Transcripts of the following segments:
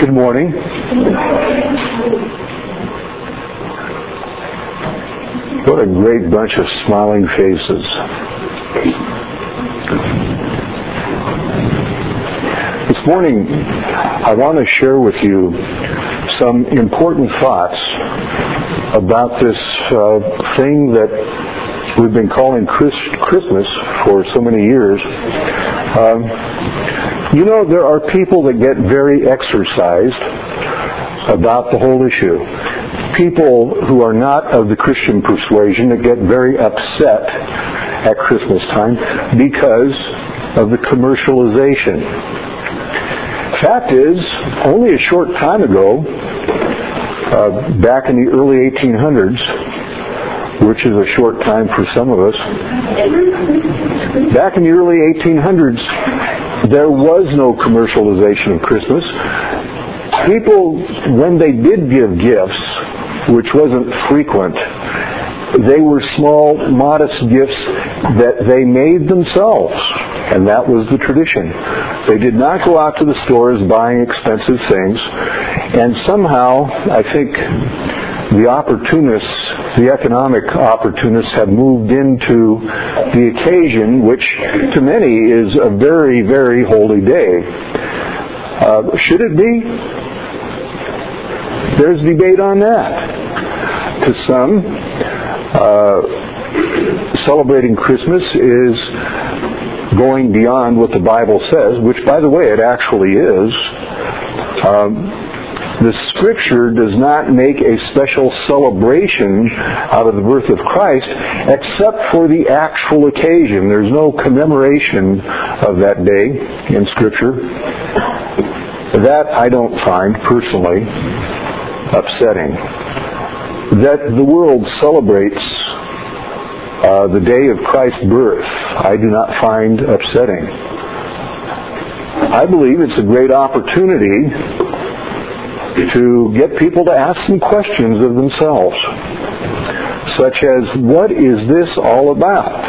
Good morning. What a great bunch of smiling faces. This morning, I want to share with you some important thoughts about this thing that we've been calling Christmas for so many years. You know, there are people that get very exercised about the whole issue. People who are not of the Christian persuasion that get very upset at Christmas time because of the commercialization. Fact is, only a short time ago, back in the early 1800s, which is a short time for some of us, back in the early 1800s, there was no commercialization of Christmas. People, when they did give gifts, which wasn't frequent, they were small, modest gifts that they made themselves, and that was the tradition. They did not go out to the stores buying expensive things, and somehow, I think, the opportunists, the economic opportunists, have moved into the occasion, which to many is a very, very holy day. Should it be? There's debate on that. To some, celebrating Christmas is going beyond what the Bible says, which, by the way, it actually is. The Scripture does not make a special celebration out of the birth of Christ except for the actual occasion. There's no commemoration of that day in Scripture. That I don't find, personally, upsetting. That the world celebrates the day of Christ's birth, I do not find upsetting. I believe it's a great opportunity to get people to ask some questions of themselves, such as, what is this all about?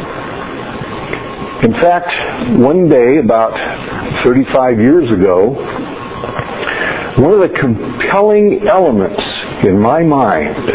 In fact, one day, about 35 years ago, one of the compelling elements in my mind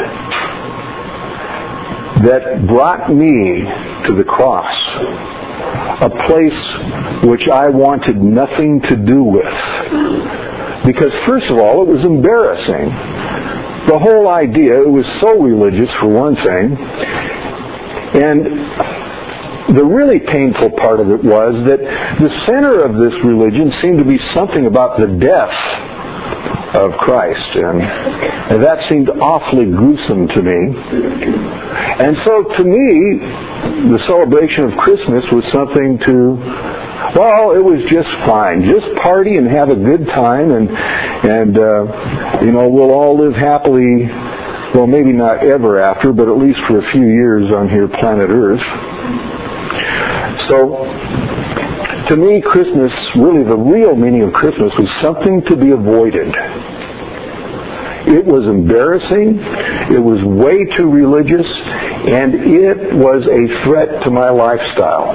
that brought me to the cross, a place which I wanted nothing to do with, because first of all, it was embarrassing. The whole idea, it was so religious for one thing, and the really painful part of it was that the center of this religion seemed to be something about the death of Christ, and that seemed awfully gruesome to me. And so to me, the celebration of Christmas was something to, well, it was just fine. Just party and have a good time, and we'll all live happily, well, maybe not ever after, but at least for a few years on here, planet Earth. So, to me, Christmas, really the real meaning of Christmas, was something to be avoided. It was embarrassing, it was way too religious, and it was a threat to my lifestyle.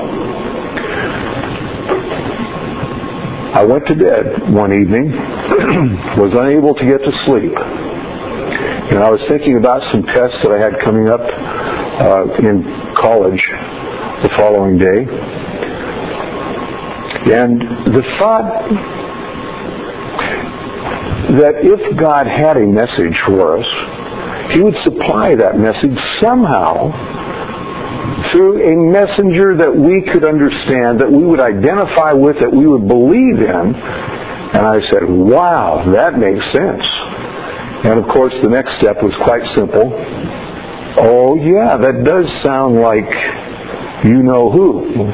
I went to bed one evening, was unable to get to sleep, and I was thinking about some tests that I had coming up in college the following day. And the thought that if God had a message for us, He would supply that message somehow through a messenger that we could understand, that we would identify with, that we would believe in. And I said, wow, that makes sense. And of course, the next step was quite simple. Oh yeah, that does sound like you know who.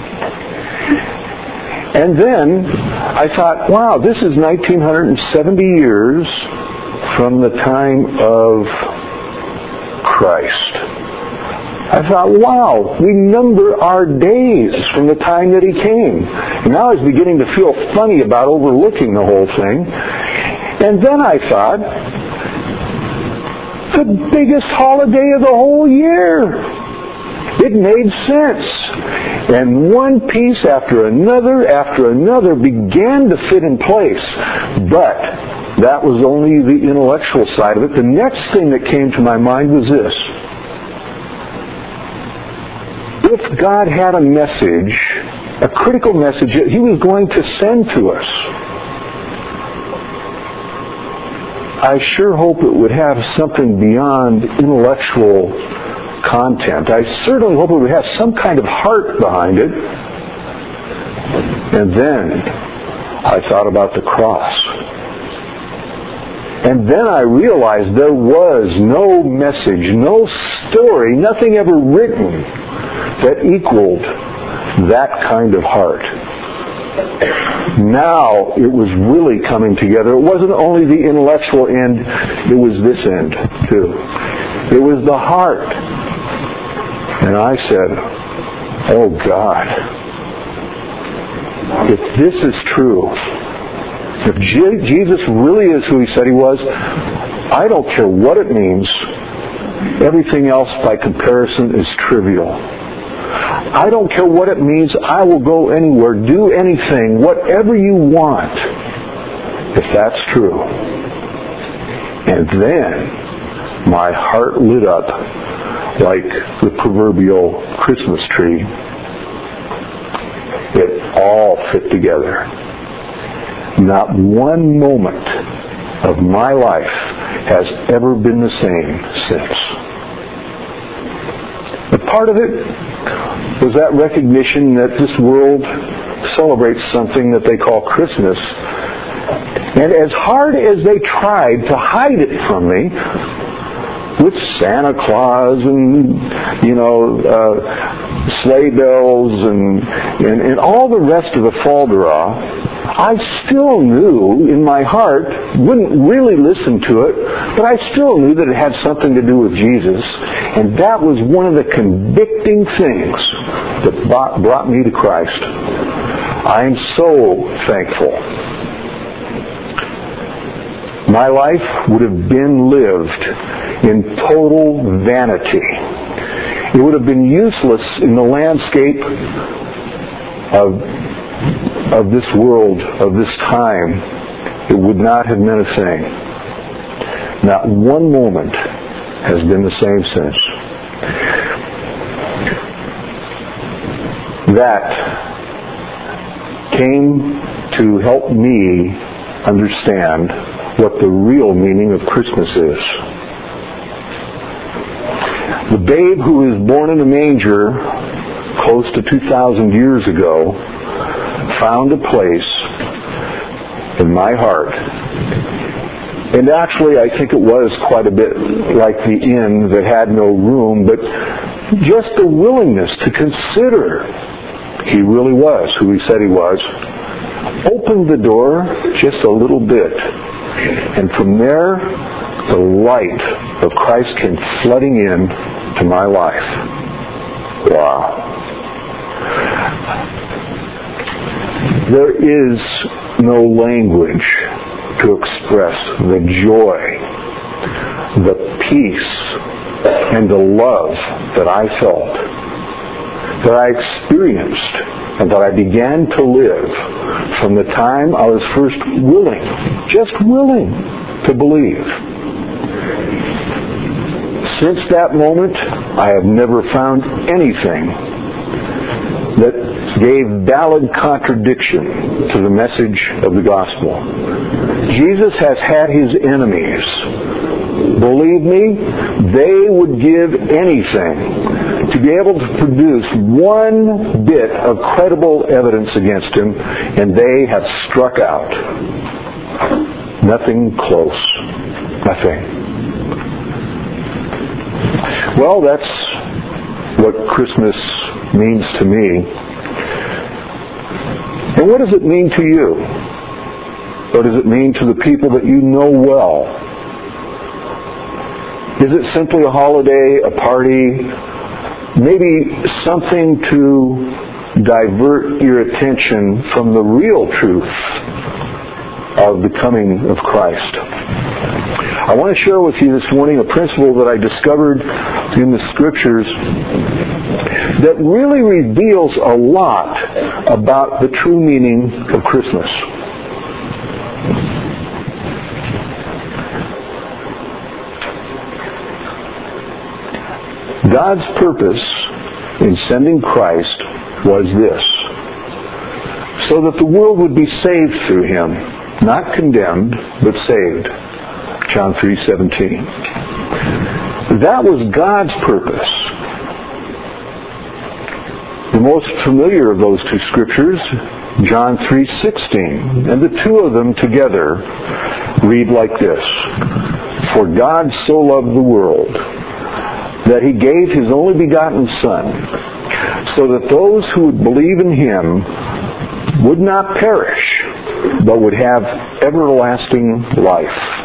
And then I thought, wow, this is 1970 years from the time of Christ. I thought, wow, we number our days from the time that He came. And now I was beginning to feel funny about overlooking the whole thing. And then I thought, the biggest holiday of the whole year. It made sense. And one piece after another began to fit in place. But that was only the intellectual side of it. The next thing that came to my mind was this. If God had a message, a critical message that He was going to send to us, I sure hope it would have something beyond intellectual content. I certainly hope it would have some kind of heart behind it. And then I thought about the cross. And then I realized there was no message, no story, nothing ever written that equaled that kind of heart. Now it was really coming together. It wasn't only the intellectual end, it was this end too. It was the heart. And I said, oh God, if this is true, if Jesus really is who He said He was, I don't care what it means. Everything else by comparison is trivial. I don't care what it means. I will go anywhere, do anything, whatever you want, if that's true. And then my heart lit up like the proverbial Christmas tree. It all fit together. Not one moment of my life has ever been the same since. A part of it was that recognition that this world celebrates something that they call Christmas. And as hard as they tried to hide it from me, with Santa Claus and, sleigh bells and all the rest of the falderah, I still knew in my heart, wouldn't really listen to it, but I still knew that it had something to do with Jesus. And that was one of the convicting things that brought me to Christ. I am so thankful. My life would have been lived in total vanity. It would have been useless in the landscape of this world, of this time. It would not have meant a thing. Not one moment has been the same since. That came to help me understand what the real meaning of Christmas is. The babe who was born in a manger close to 2,000 years ago found a place in my heart. And actually, I think it was quite a bit like the inn that had no room, but just the willingness to consider He really was who He said He was opened the door just a little bit. And from there, the light of Christ came flooding in to my life. Wow. There is no language to express the joy, the peace, and the love that I felt, that I experienced, and that I began to live from the time I was first just willing to believe. Since that moment, I have never found anything that gave valid contradiction to the message of the gospel. Jesus has had His enemies. Believe me, they would give anything to be able to produce one bit of credible evidence against Him, and they have struck out. Nothing close. Nothing. Well, that's what Christmas means to me. And what does it mean to you? What does it mean to the people that you know well? Is it simply a holiday, a party, maybe something to divert your attention from the real truth of the coming of Christ. I want to share with you this morning a principle that I discovered in the Scriptures that really reveals a lot about the true meaning of Christmas. God's purpose in sending Christ was this: so that the world would be saved through Him, not condemned, but saved. John 3:17. That was God's purpose. The most familiar of those two scriptures, John 3:16, and the two of them together read like this: For God so loved the world that He gave His only begotten Son, so that those who would believe in Him would not perish, but would have everlasting life.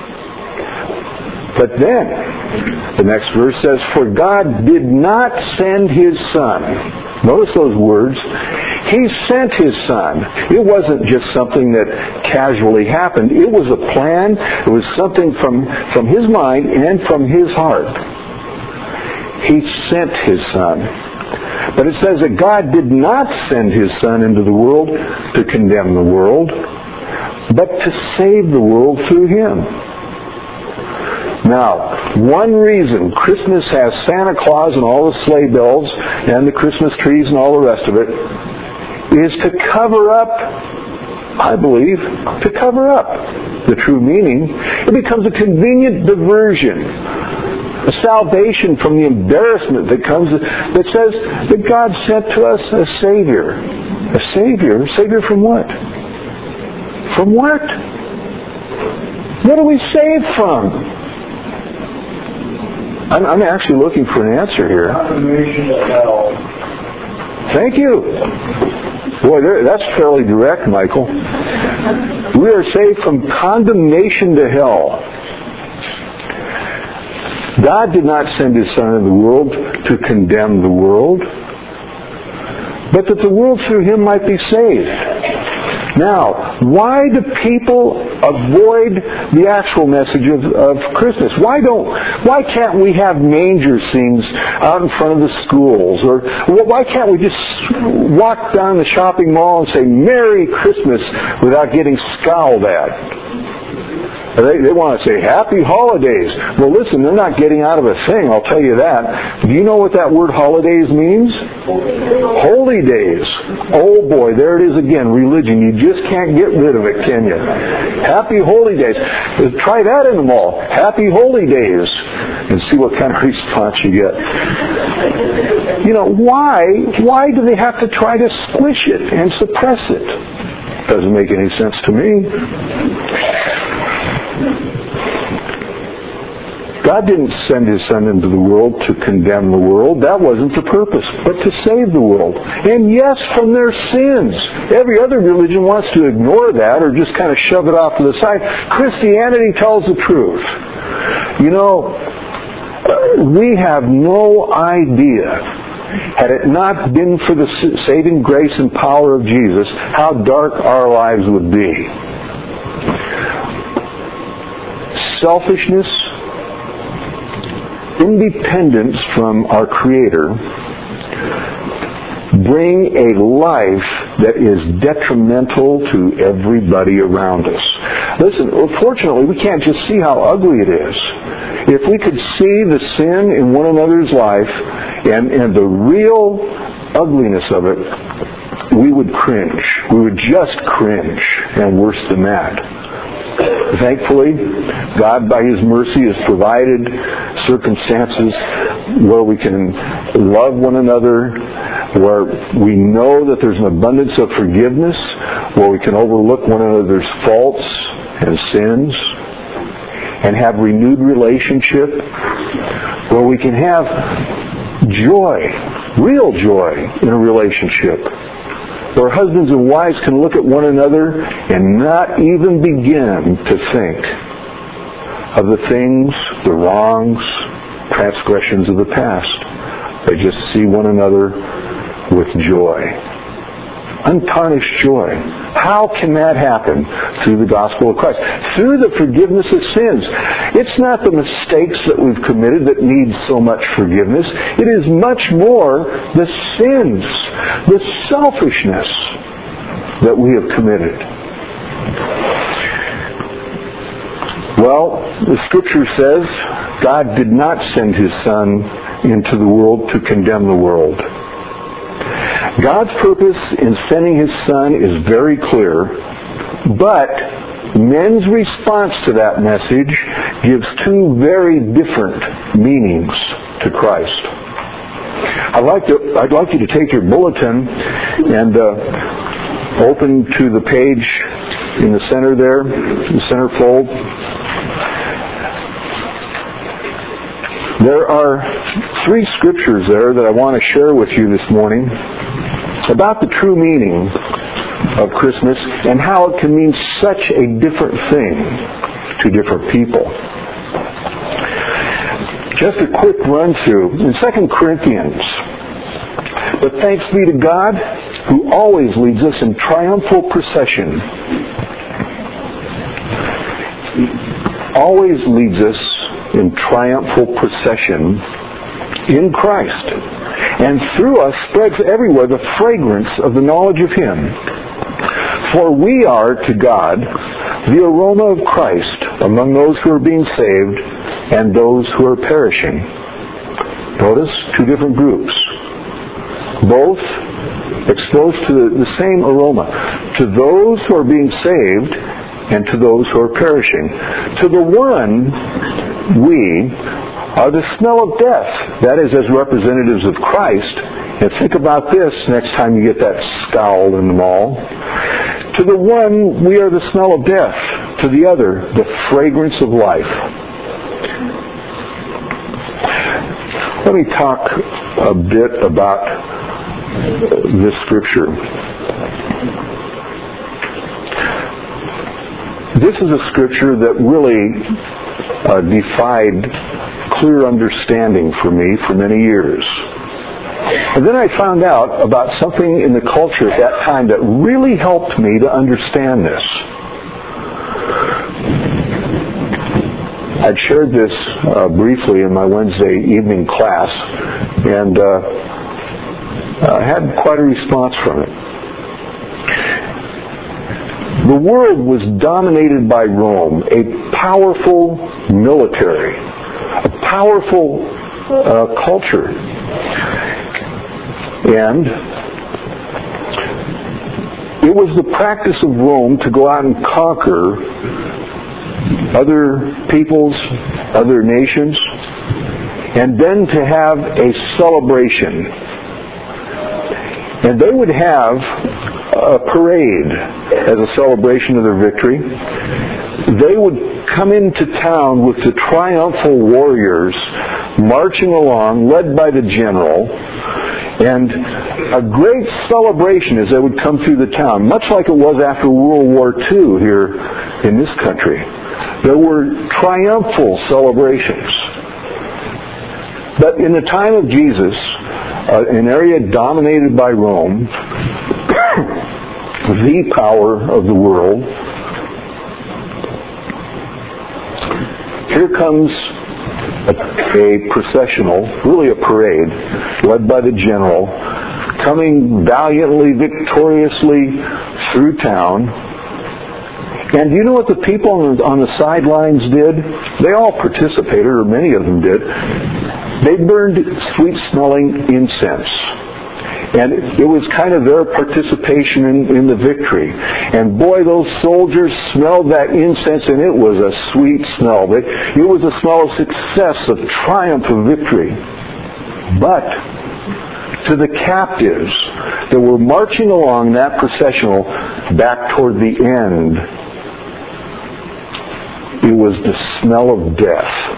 But then, the next verse says, For God did not send His Son. Notice those words. He sent His Son. It wasn't just something that casually happened. It was a plan. It was something from His mind and from His heart. He sent His Son. But it says that God did not send His Son into the world to condemn the world, but to save the world through Him. Now, one reason Christmas has Santa Claus and all the sleigh bells and the Christmas trees and all the rest of it is to cover up, I believe, to cover up the true meaning. It becomes a convenient diversion, a salvation from the embarrassment that comes, that says that God sent to us a Savior. A Savior? A Savior from what? From what? What are we saved from? I'm actually looking for an answer here. Condemnation of hell. Thank you. Boy, that's fairly direct, Michael. We are saved from condemnation to hell. God did not send His Son into the world to condemn the world, but that the world through Him might be saved. Now, why do people avoid the actual message of Christmas? Why can't we have manger scenes out in front of the schools? Or why can't we just walk down the shopping mall and say, Merry Christmas, without getting scowled at? They want to say, Happy Holidays. Well, listen, they're not getting out of a thing, I'll tell you that. Do you know what that word holidays means? Holy days. Oh boy, there it is again, religion. You just can't get rid of it, can you? Happy Holy Days. Try that in the mall. Happy Holy Days. And see what kind of response you get. You know, why do they have to try to squish it and suppress it? Doesn't make any sense to me. God didn't send His Son into the world to condemn the world. That wasn't the purpose, but to save the world. And yes, from their sins. Every other religion wants to ignore that or just kind of shove it off to the side. Christianity tells the truth. You know, we have no idea, had it not been for the saving grace and power of Jesus, how dark our lives would be. Selfishness, independence from our Creator bring a life that is detrimental to everybody around us. Listen, fortunately, we can't just see how ugly it is. If we could see the sin in one another's life and the real ugliness of it, we would cringe. We would just cringe, and worse than that. Thankfully, God, by His mercy, has provided circumstances where we can love one another, where we know that there's an abundance of forgiveness, where we can overlook one another's faults and sins, and have renewed relationship, where we can have joy, real joy in a relationship, where husbands and wives can look at one another and not even begin to think of the things, the wrongs, transgressions of the past. They just see one another with joy. untarnished joy. How can that happen? Through the gospel of Christ. Through the forgiveness of sins. It's not the mistakes that we've committed that need so much forgiveness. It is much more the sins, the selfishness that we have committed. Well, the Scripture says God did not send His Son into the world to condemn the world. God's purpose in sending His Son is very clear, but men's response to that message gives two very different meanings to Christ. I'd like you to take your bulletin and open to the page in the center there, the center fold. There are 3 scriptures there that I want to share with you this morning about the true meaning of Christmas and how it can mean such a different thing to different people. Just a quick run through. In 2 Corinthians, but thanks be to God who always leads us in triumphal procession. Always leads us in triumphal procession in Christ, and through us spreads everywhere the fragrance of the knowledge of Him. For we are to God the aroma of Christ among those who are being saved and those who are perishing. Notice 2 different groups, both exposed to the same aroma. To those who are being saved and to those who are perishing. To the one, we are the smell of death. That is, as representatives of Christ. And think about this next time you get that scowl in the mall. To the one, we are the smell of death. To the other, the fragrance of life. Let me talk a bit about this scripture. This is a scripture that really defied clear understanding for me for many years. And then I found out about something in the culture at that time that really helped me to understand this. I'd shared this briefly in my Wednesday evening class, and I had quite a response from it. The world was dominated by Rome, a powerful military, a powerful culture. And it was the practice of Rome to go out and conquer other peoples, other nations, and then to have a celebration. And they would have a parade as a celebration of their victory. They would come into town with the triumphal warriors marching along, led by the general, and a great celebration as they would come through the town, much like it was after World War II here in this country. There were triumphal celebrations. But in the time of Jesus, an area dominated by Rome, the power of the world, here comes a processional, really a parade, led by the general, coming valiantly, victoriously through town. And you know what the people on the sidelines did? They all participated, or many of them did. They burned sweet-smelling incense. And it was kind of their participation in the victory. And boy, those soldiers smelled that incense, and it was a sweet smell. It was a smell of success, of triumph, of victory. But to the captives that were marching along that processional back toward the end, it was the smell of death.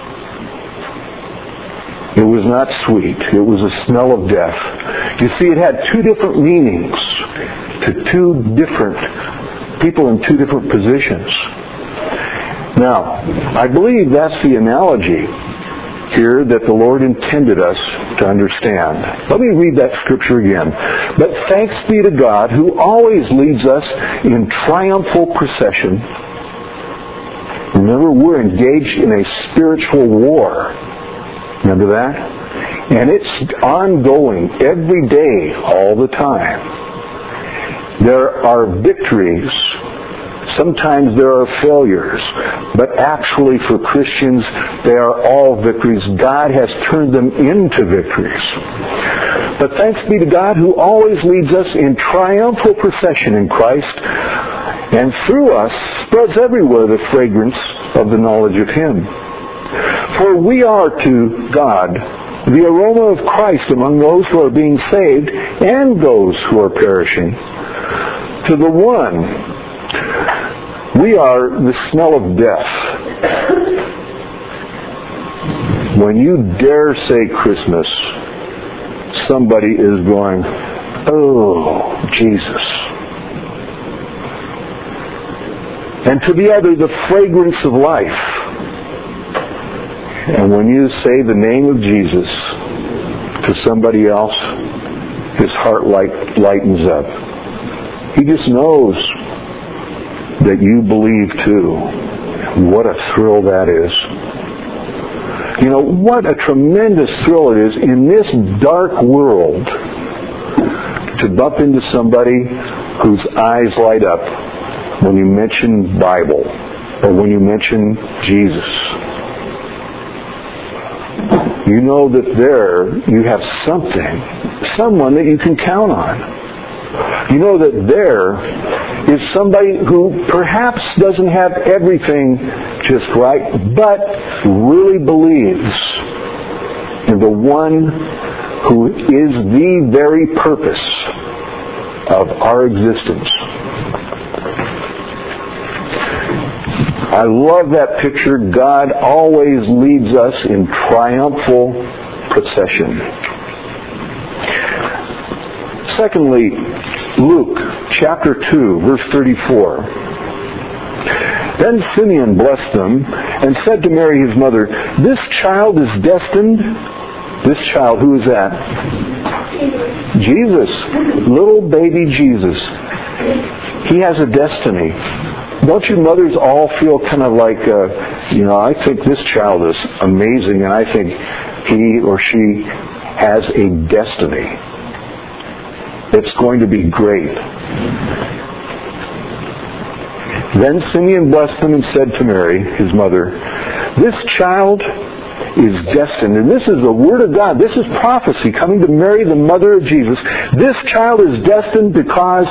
It was not sweet. It was a smell of death. You see, it had 2 different meanings to 2 different people in 2 different positions. Now, I believe that's the analogy here that the Lord intended us to understand. Let me read that scripture again. But thanks be to God who always leads us in triumphal procession. Remember, we're engaged in a spiritual war. Remember that? And it's ongoing every day, all the time. There are victories. Sometimes there are failures. But actually for Christians, they are all victories. God has turned them into victories. But thanks be to God who always leads us in triumphal procession in Christ, and through us spreads everywhere the fragrance of the knowledge of Him. For we are to God the aroma of Christ among those who are being saved and those who are perishing. To the one, we are the smell of death. When you dare say Christmas, somebody is going, "Oh, Jesus." And to the other, the fragrance of life. And when you say the name of Jesus to somebody else, his heart lightens up. He just knows that you believe too. What a thrill that is. You know, what a tremendous thrill it is in this dark world to bump into somebody whose eyes light up when you mention Bible or when you mention Jesus. You know that there you have someone that you can count on. You know that there is somebody who perhaps doesn't have everything just right, but really believes in the one who is the very purpose of our existence. I love that picture. God always leads us in triumphal procession. Secondly, Luke chapter 2, verse 34. Then Simeon blessed them and said to Mary his mother, "This child is destined." This child, who is that? Jesus. Little baby Jesus. He has a destiny. Don't you mothers all feel kind of like, I think this child is amazing and I think he or she has a destiny. It's going to be great. Then Simeon blessed them and said to Mary, his mother, "This child is destined," and this is the Word of God. This is prophecy coming to Mary, the mother of Jesus. This child is destined to cause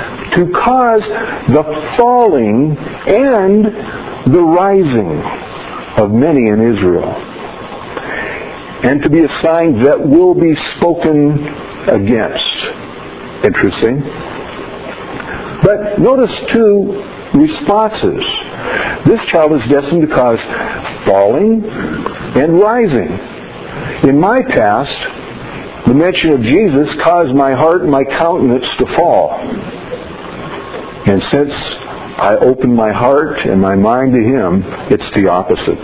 the falling and the rising of many in Israel, and to be a sign that will be spoken against. Interesting. But notice two responses. This child is destined to cause falling and rising. In my past, the mention of Jesus caused my heart and my countenance to fall. And since I opened my heart and my mind to Him, it's the opposite.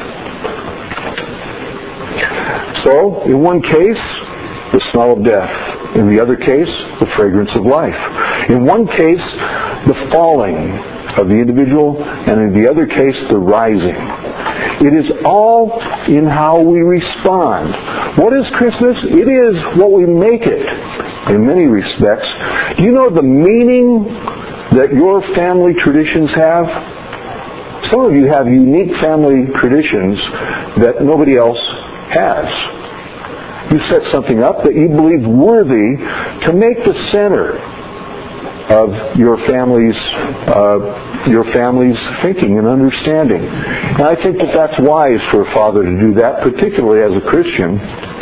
So, in one case, the smell of death. In the other case, the fragrance of life. In one case, the falling of the individual, and in the other case, the rising. It is all in how we respond. What is Christmas? It is what we make it, in many respects. Do you know the meaning that your family traditions have? Some of you have unique family traditions that nobody else has. You set something up that you believe worthy to make the center of your family's thinking and understanding. And I think that that's wise for a father to do that, particularly as a Christian.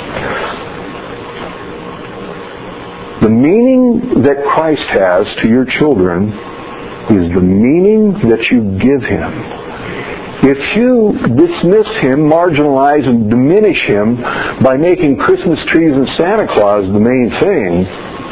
The meaning that Christ has to your children is the meaning that you give Him. If you dismiss Him, marginalize and diminish Him by making Christmas trees and Santa Claus the main thing,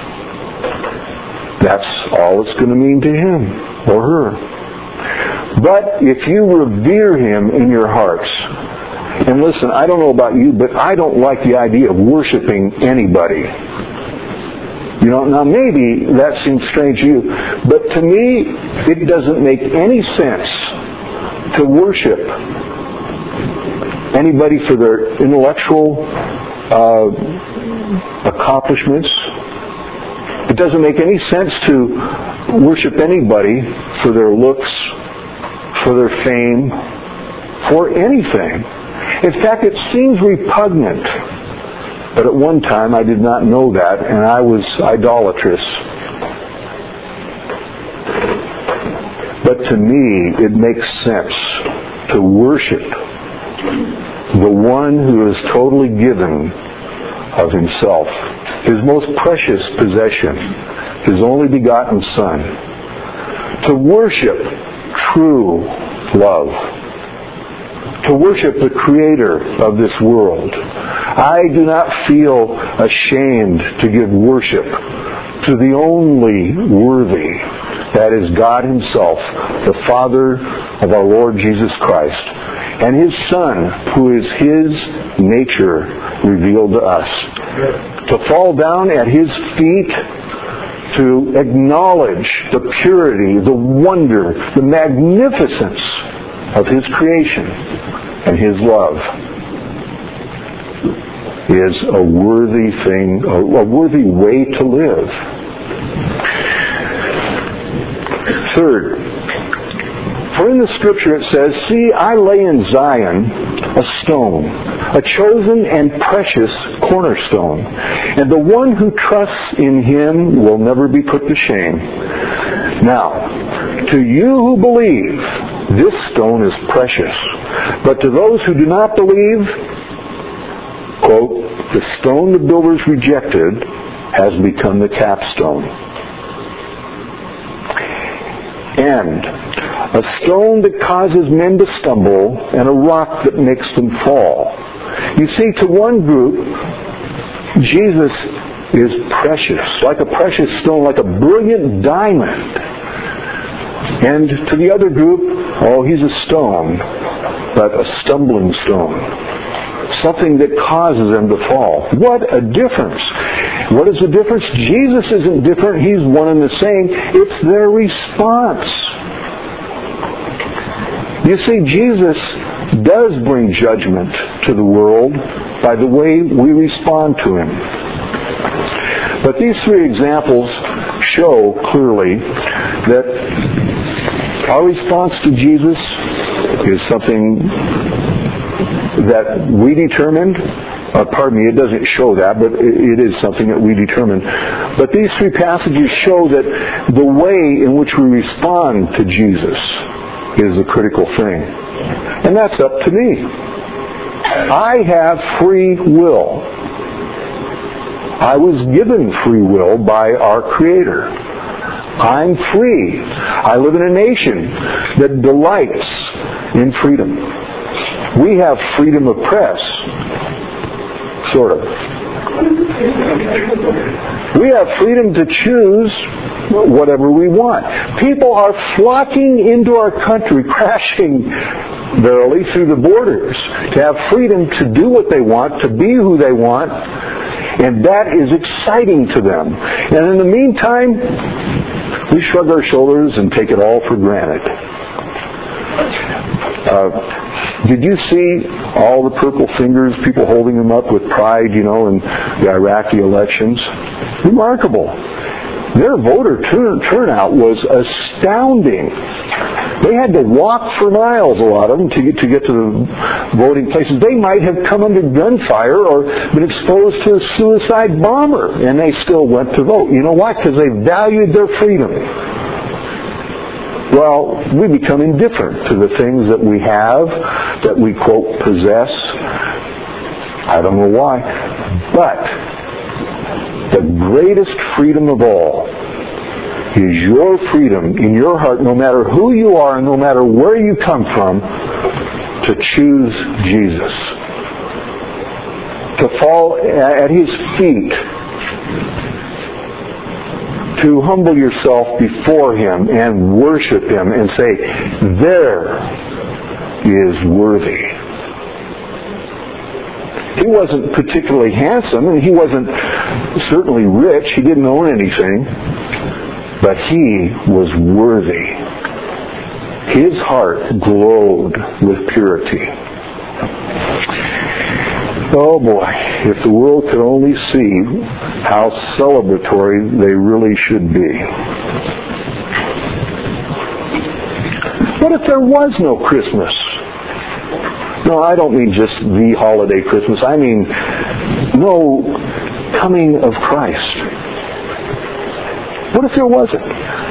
that's all it's going to mean to him or her. But if you revere Him in your hearts, And listen, I don't know about you, but I don't like the idea of worshiping anybody. You know, now maybe that seems strange to you, but to me, it doesn't make any sense to worship anybody for their intellectual accomplishments. It doesn't make any sense to worship anybody for their looks, for their fame, for anything. In fact, it seems repugnant. But at one time I did not know that, and I was idolatrous. But to me, it makes sense to worship the one who is totally given of himself, his most precious possession, his only begotten Son. To worship true love. To worship the Creator of this world. I do not feel ashamed to give worship to the only worthy, that is God Himself, the Father of our Lord Jesus Christ, and His Son, who is His nature revealed to us. To fall down at His feet, to acknowledge the purity, the wonder, the magnificence of His creation and His love is a worthy thing, a worthy way to live. Third, for in the Scripture it says, "See, I lay in Zion a stone, a chosen and precious cornerstone, and the one who trusts in Him will never be put to shame." Now, to you who believe, this stone is precious. But to those who do not believe, quote, "the stone the builders rejected has become the capstone, and a stone that causes men to stumble, and a rock that makes them fall." You see, to one group, Jesus is precious, like a precious stone, like a brilliant diamond. And to the other group, oh, he's a stone, but a stumbling stone. Something that causes them to fall. What a difference. What is the difference? Jesus isn't different. He's one and the same. It's their response. You see, Jesus does bring judgment to the world by the way we respond to Him. But these three examples show clearly that our response to Jesus is something that we determined. It doesn't show that, but it is something that we determine. But these three passages show that the way in which we respond to Jesus is the critical thing. And that's up to me. I have free will. I was given free will by our Creator. I'm free. I live in a nation that delights in freedom. We have freedom of press. Sort of. We have freedom to choose whatever we want. People are flocking into our country, crashing verily through the borders, to have freedom to do what they want, to be who they want, and that is exciting to them. And in the meantime, we shrug our shoulders and take it all for granted. Did you see all the purple fingers, people holding them up with pride, in the Iraqi elections? Remarkable. Their voter turnout was astounding. They had to walk for miles, a lot of them, to get to the voting places. They might have come under gunfire or been exposed to a suicide bomber, and they still went to vote. You know why? Because they valued their freedom. Well, we become indifferent to the things that we have, that we, quote, possess. I don't know why. But the greatest freedom of all is your freedom in your heart, no matter who you are and no matter where you come from, to choose Jesus. To fall at His feet. To humble yourself before Him and worship Him and say, there is worthy. He wasn't particularly handsome, and he wasn't certainly rich. He didn't own anything. But he was worthy. His heart glowed with purity. Oh boy, if the world could only see how celebratory they really should be. What if there was no Christmas? No, I don't mean just the holiday Christmas. I mean no coming of Christ. What if there wasn't?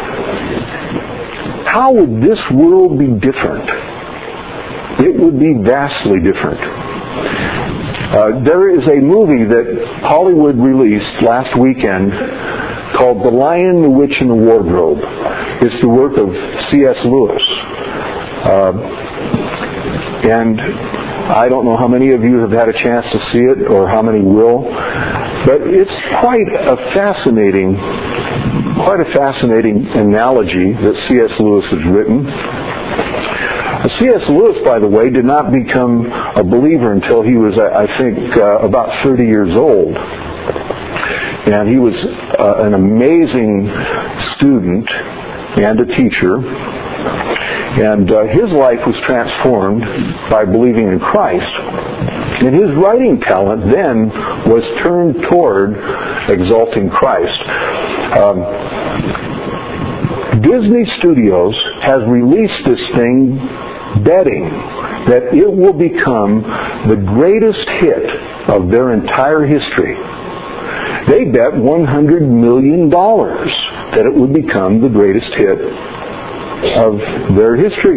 How would this world be different? It would be vastly different. There is a movie that Hollywood released last weekend called The Lion, the Witch, and the Wardrobe. It's the work of C.S. Lewis. And I don't know how many of you have had a chance to see it or how many will, but it's quite a fascinating analogy that C.S. Lewis has written. C.S. Lewis, by the way, did not become a believer until he was, I think, about 30 years old. And he was an amazing student and a teacher. And his life was transformed by believing in Christ. And his writing talent then was turned toward exalting Christ. Disney Studios has released this thing betting that it will become the greatest hit of their entire history. They bet $100 million that it would become the greatest hit of their history.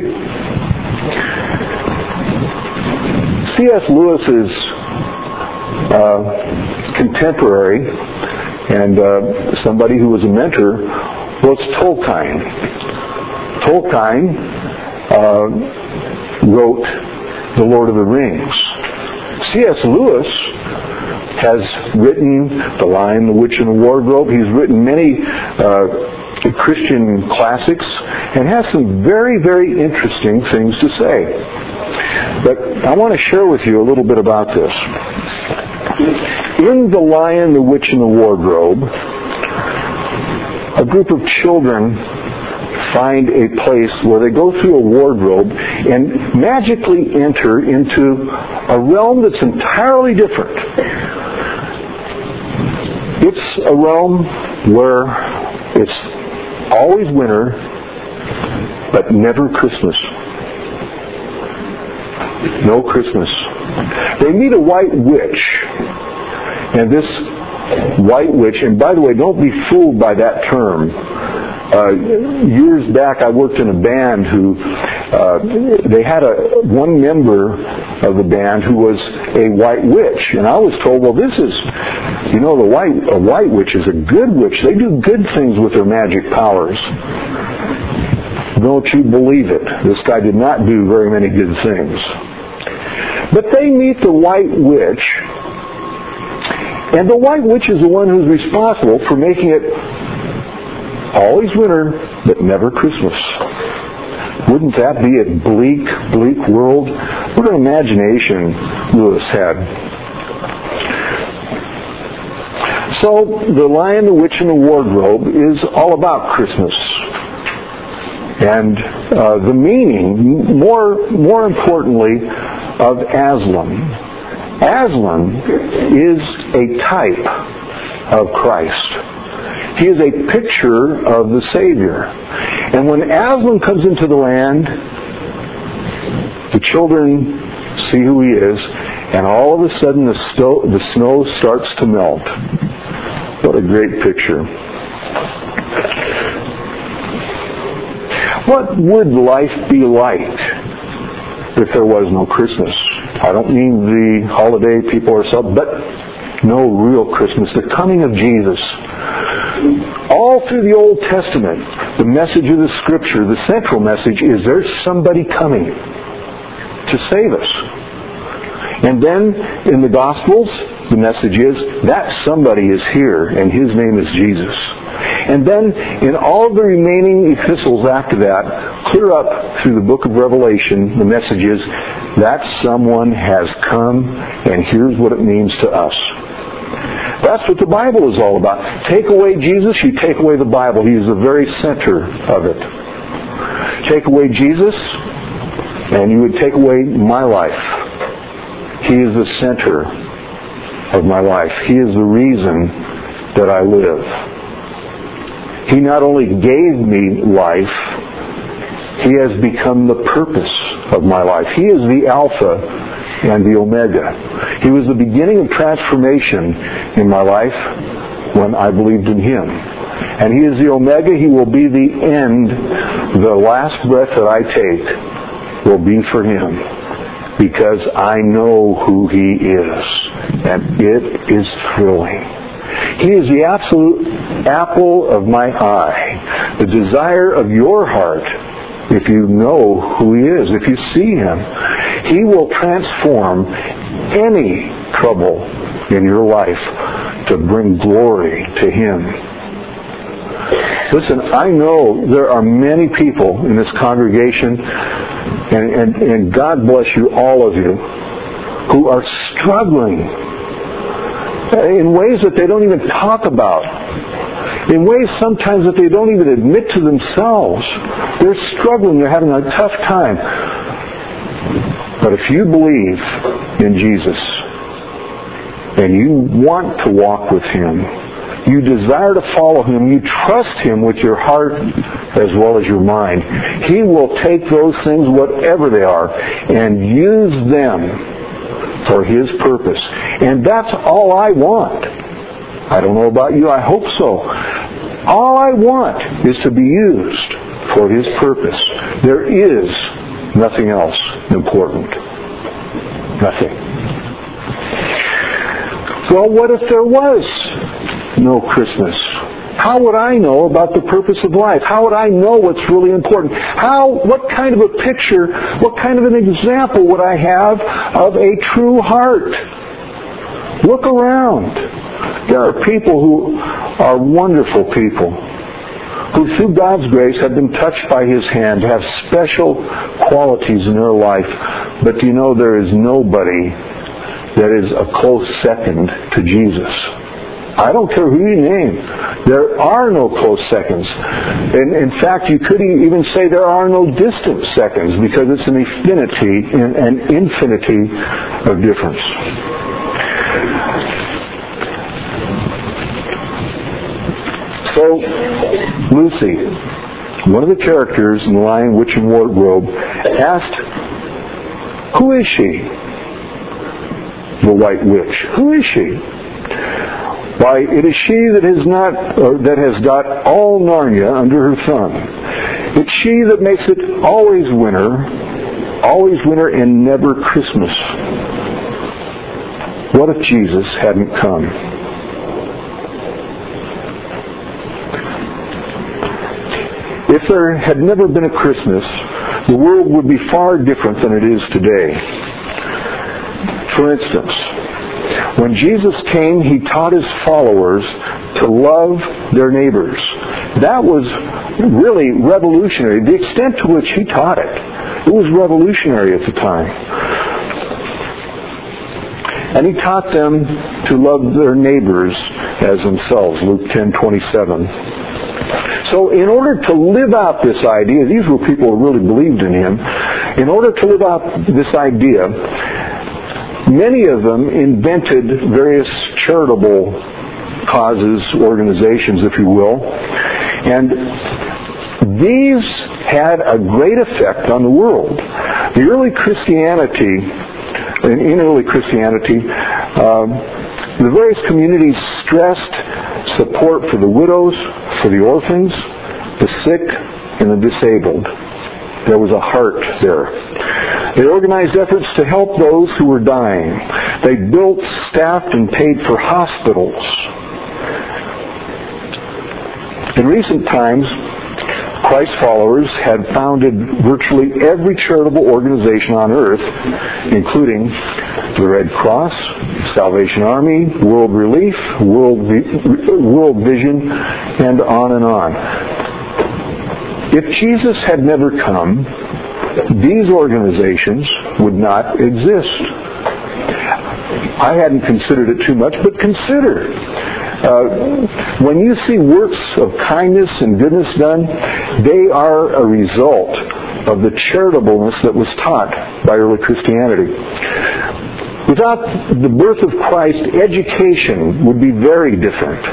C.S. Lewis's contemporary and somebody who was a mentor was Tolkien. Tolkien wrote The Lord of the Rings. C.S. Lewis has written The Lion, the Witch, and the Wardrobe. He's written many Christian classics and has some very, very interesting things to say. But I want to share with you a little bit about this. In The Lion, the Witch, and the Wardrobe, a group of children find a place where they go through a wardrobe and magically enter into a realm that's entirely different. It's a realm where it's always winter, but never Christmas. No Christmas. They meet a white witch, and this white witch, and by the way, don't be fooled by that term. Years back, I worked in a band who they had one member of the band who was a white witch, and I was told, well, this is, a white witch is a good witch. They do good things with their magic powers. Don't you believe it? This guy did not do very many good things. But they meet the white witch, and the white witch is the one who's responsible for making it always winter, but never Christmas. Wouldn't that be a bleak, bleak world? What an imagination Lewis had. So, The Lion, the Witch, and the Wardrobe is all about Christmas. And the meaning, more importantly, of Aslan. Aslan is a type of Christ. He is a picture of the Savior. And when Aslan comes into the land, the children see who he is, and all of a sudden the snow starts to melt. What a great picture. What would life be like if there was no Christmas? I don't mean the holiday people are celebrating, but no real Christmas. The coming of Jesus. All through the Old Testament, the message of the Scripture, the central message is there's somebody coming to save us. And then in the Gospels, the message is that somebody is here, and his name is Jesus. And then in all the remaining epistles after that, clear up through the book of Revelation, the message is that someone has come, and here's what it means to us. That's what the Bible is all about. Take away Jesus, you take away the Bible. He is the very center of it. Take away Jesus, and you would take away my life. He is the center of my life. He is the reason that I live. He not only gave me life, He has become the purpose of my life. He is the Alpha and the Omega. He was the beginning of transformation in my life when I believed in Him. And He is the Omega. He will be the end. The last breath that I take will be for Him, because I know who He is, and it is thrilling. He is the absolute apple of my eye, the desire of your heart. If you know who He is, if you see Him, He will transform any trouble in your life to bring glory to Him. Listen, I know there are many people in this congregation, and God bless you, all of you, who are struggling in ways that they don't even talk about. In ways sometimes that they don't even admit to themselves. They're struggling. They're having a tough time. But if you believe in Jesus and you want to walk with Him, you desire to follow Him, you trust Him with your heart as well as your mind, He will take those things, whatever they are, and use them for His purpose. And that's all I want. I don't know about you, I hope so. All I want is to be used for His purpose. There is nothing else important. Nothing. Well, what if there was no Christmas? How would I know about the purpose of life? How would I know what's really important? What kind of a picture, what kind of an example would I have of a true heart? Look around. There are people who are wonderful people, who through God's grace have been touched by His hand, have special qualities in their life. But you know, there is nobody that is a close second to Jesus. I don't care who you name. There are no close seconds. And in fact, you could even say there are no distant seconds, because it's an infinity of difference. So, Lucy, one of the characters in The Lion, Witch, and Wardrobe, asked, "Who is she?" The White Witch. Who is she? Why, it is she that has got all Narnia under her thumb. It's she that makes it always winter and never Christmas. What if Jesus hadn't come? If there had never been a Christmas, the world would be far different than it is today. For instance, when Jesus came, He taught His followers to love their neighbors. That was really revolutionary. The extent to which He taught it was revolutionary at the time. And He taught them to love their neighbors as themselves, Luke 10:27. So in order to live out this idea, these were people who really believed in Him. In order to live out this idea, many of them invented various charitable causes, organizations, if you will. And these had a great effect on the world. In early Christianity, the various communities stressed support for the widows, for the orphans, the sick, and the disabled. There was a heart there. They organized efforts to help those who were dying. They built, staffed, and paid for hospitals. In recent times, Christ followers had founded virtually every charitable organization on earth, including the Red Cross, Salvation Army, World Relief, World Vision, and on and on. If Jesus had never come, these organizations would not exist. I hadn't considered it too much, but consider. When you see works of kindness and goodness done, they are a result of the charitableness that was taught by early Christianity. Without the birth of Christ, education would be very different.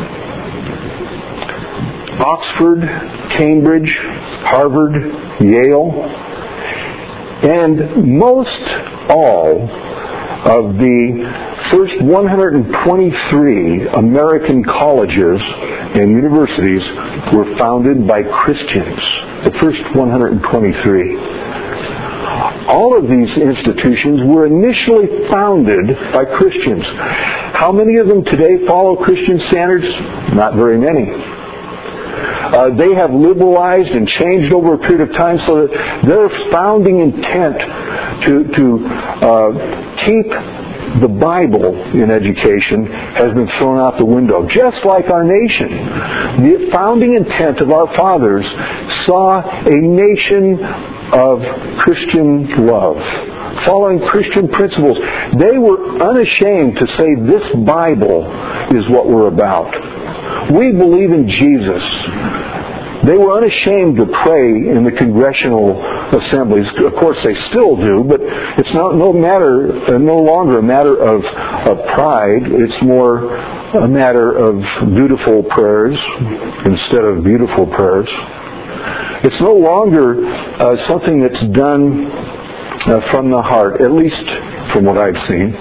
Oxford, Cambridge, Harvard, Yale, and most all of the first 123 American colleges and universities were founded by Christians. The first 123. All of these institutions were initially founded by Christians. How many of them today follow Christian standards? Not very many. They have liberalized and changed over a period of time so that their founding intent to keep the Bible in education has been thrown out the window, just like our nation. The founding intent of our fathers saw a nation of Christian love, following Christian principles. They were unashamed to say this Bible is what we're about. We believe in Jesus. They were unashamed to pray in the congressional assemblies. Of course, they still do, but it's no longer a matter of pride. It's more a matter of dutiful prayers instead of beautiful prayers. It's no longer something that's done from the heart, at least from what I've seen.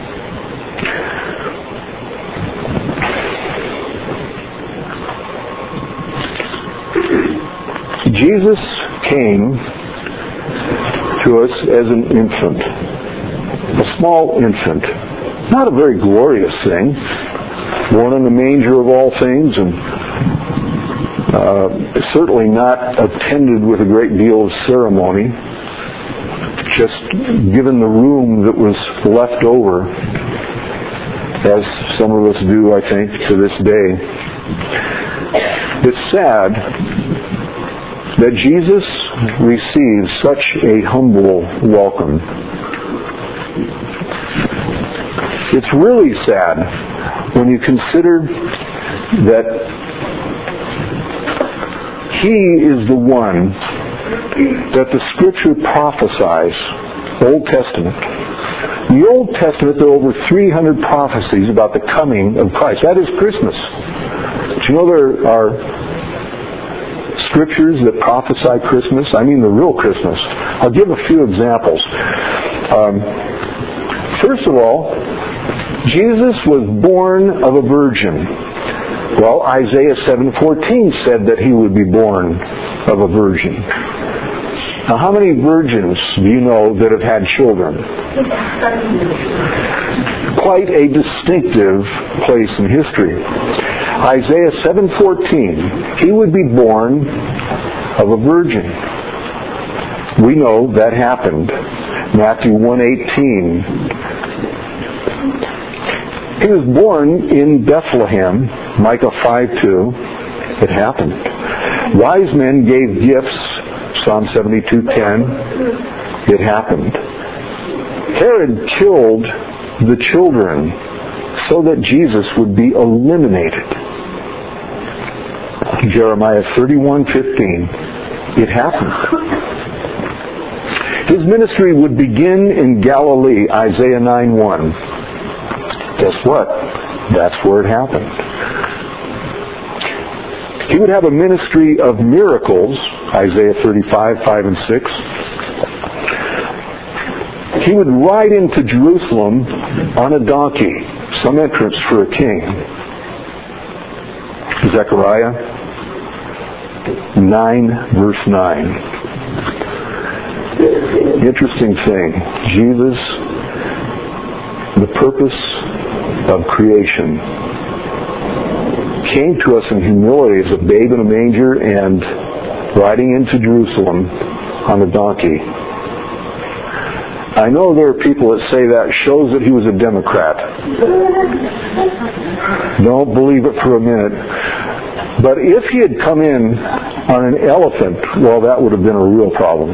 Jesus came to us as an infant, a small infant, not a very glorious thing, born in the manger of all things, and certainly not attended with a great deal of ceremony, just given the room that was left over, as some of us do, I think, to this day. It's sad that Jesus receives such a humble welcome. It's really sad when you consider that He is the one that the Scripture prophesies, Old Testament. The Old Testament, there are over 300 prophecies about the coming of Christ. That is Christmas. But you know there are Scriptures that prophesy Christmas? I mean the real Christmas. I'll give a few examples. First of all, Jesus was born of a virgin. Well, Isaiah 7:14 said that He would be born of a virgin. Now, how many virgins do you know that have had children? Quite a distinctive place in history. Isaiah 7:14, He would be born of a virgin. We know that happened. Matthew 1:18. He was born in Bethlehem, Micah 5:2. It happened. Wise men gave gifts, Psalm 72:10. It happened. Herod killed the children so that Jesus would be eliminated. Jeremiah 31:15. It happened. His ministry would begin in Galilee, Isaiah 9:1. Guess what? That's where it happened. He would have a ministry of miracles, Isaiah 35:5 and 6. He would ride into Jerusalem on a donkey, some entrance for a king. Zechariah 9:9. Interesting thing. Jesus, the purpose of creation, came to us in humility as a babe in a manger and riding into Jerusalem on a donkey. I know there are people that say that shows that he was a Democrat. Don't believe it for a minute. But if he had come in on an elephant, well, that would have been a real problem.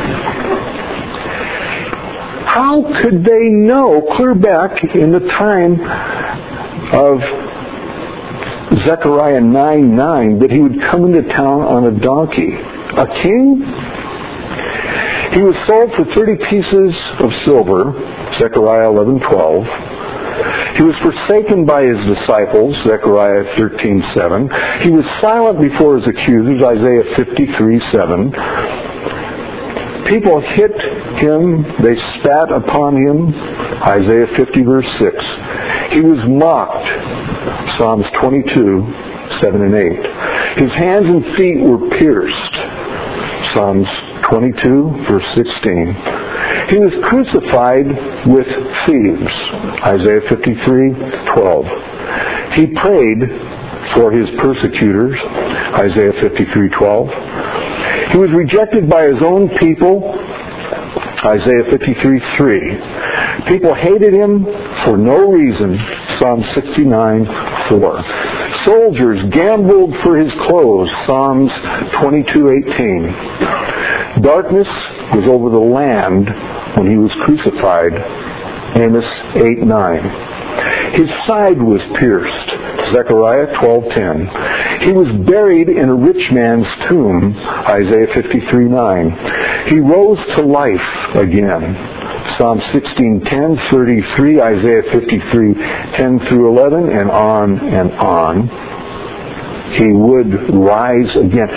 How could they know, clear back in the time of Zechariah 9:9, that he would come into town on a donkey? A king? He was sold for 30 pieces of silver, Zechariah 11:12. He was forsaken by his disciples, Zechariah 13:7. He was silent before his accusers, Isaiah 53:7. People hit him, they spat upon him, Isaiah 50 verse 6. He was mocked, Psalms 22:7 and 8. His hands and feet were pierced, Psalms 22 verse 16. He was crucified with thieves, Isaiah 53:12. He prayed for his persecutors, Isaiah 53:12. He was rejected by his own people, Isaiah 53:3. People hated him for no reason, Psalm 69:4. Soldiers gambled for his clothes, Psalms 22:18. Darkness was over the land when he was crucified, Amos 8:9. His side was pierced, Zechariah 12:10. He was buried in a rich man's tomb, Isaiah 53:9. He rose to life again, Psalm 16:10, 33, Isaiah 53:10 through 11, and on and on. He would rise again.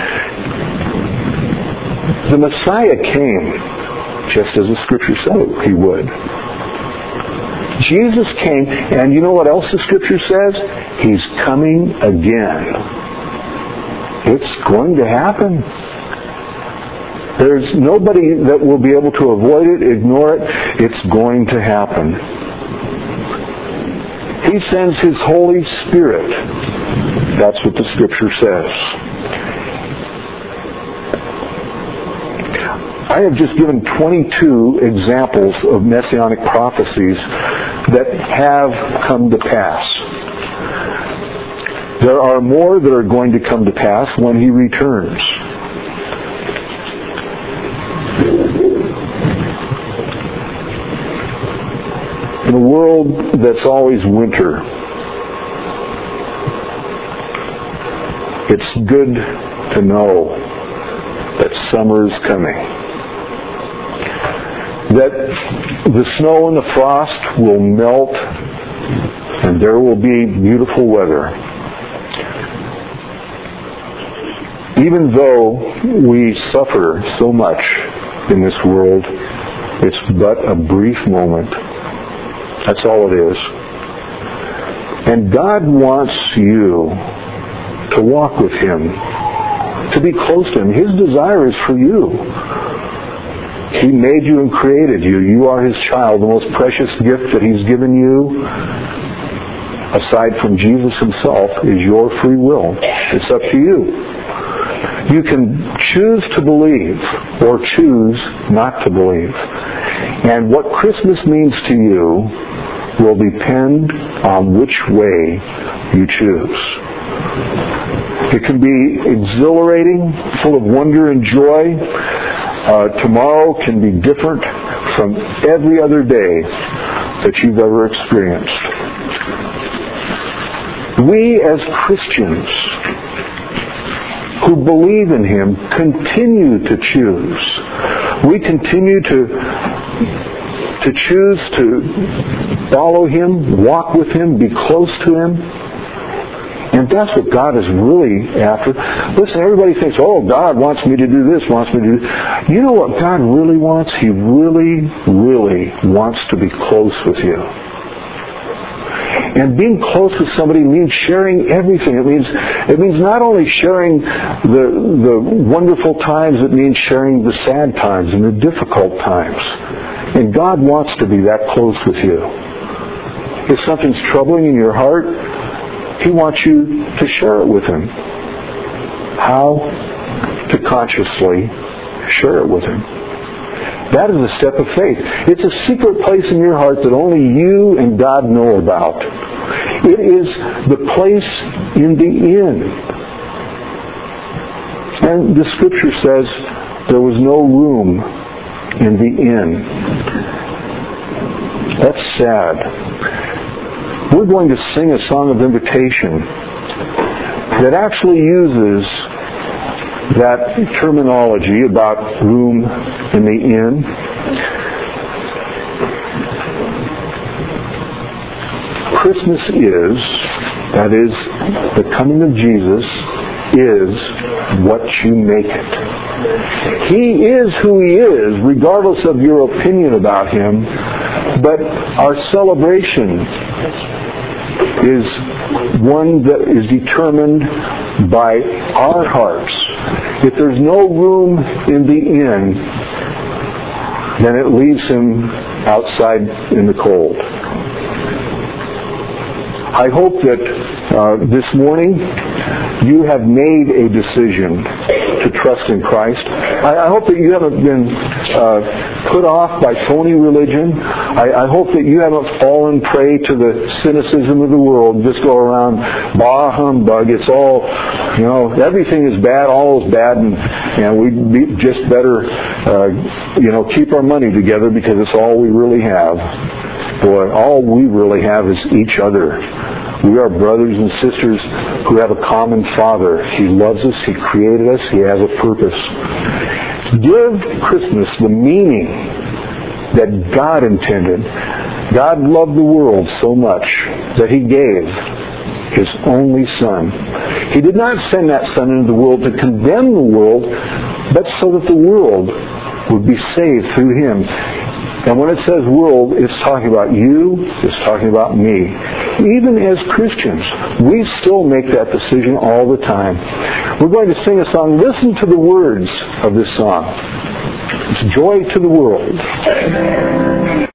The Messiah came, just as the Scripture said he would. Jesus came, and you know what else the Scripture says? He's coming again. It's going to happen. There's nobody that will be able to avoid it, ignore it. It's going to happen. He sends His Holy Spirit. That's what the Scripture says. I have just given 22 examples of messianic prophecies that have come to pass. There are more that are going to come to pass when He returns. In a world that's always winter, it's good to know that summer is coming. That the snow and the frost will melt and there will be beautiful weather. Even though we suffer so much in this world, it's but a brief moment. That's all it is. And God wants you to walk with Him, to be close to Him. His desire is for you. He made you and created you. You are His child. The most precious gift that He's given you, aside from Jesus Himself, is your free will. It's up to you. You can choose to believe or choose not to believe. And what Christmas means to you will depend on which way you choose. It can be exhilarating, full of wonder and joy. Tomorrow can be different from every other day that you've ever experienced. We as Christians who believe in Him continue to choose. We continue to choose to follow Him, walk with Him, be close to Him. And that's what God is really after. Listen, everybody thinks, oh, God wants me to do this, wants me to do that. You know what God really wants? He really, really wants to be close with you. And being close with somebody means sharing everything. It means not only sharing the wonderful times, it means sharing the sad times and the difficult times. And God wants to be that close with you. If something's troubling in your heart, He wants you to share it with Him. How? to consciously share it with Him. That is a step of faith. It's a secret place in your heart that only you and God know about. It is the place in the inn. And the Scripture says there was no room in the inn. That's sad. We're going to sing a song of invitation that actually uses that terminology about room in the inn. Christmas is, that is, the coming of Jesus is what you make it. He is who He is, regardless of your opinion about Him, but our celebration is one that is determined by our hearts. If there's no room in the inn, then it leaves Him outside in the cold. I hope that this morning you have made a decision to trust in Christ. I hope that you haven't been put off by phony religion. I hope that you haven't fallen prey to the cynicism of the world. Just go around, bah humbug. It's all, everything is bad, all is bad, and we just better, keep our money together because it's all we really have. Boy, all we really have is each other. We are brothers and sisters who have a common Father. He loves us. He created us. He has a purpose. Give Christmas the meaning that God intended. God loved the world so much that He gave His only Son. He did not send that Son into the world to condemn the world, but so that the world would be saved through Him. And when it says world, it's talking about you, it's talking about me. Even as Christians, we still make that decision all the time. We're going to sing a song. Listen to the words of this song. It's Joy to the World.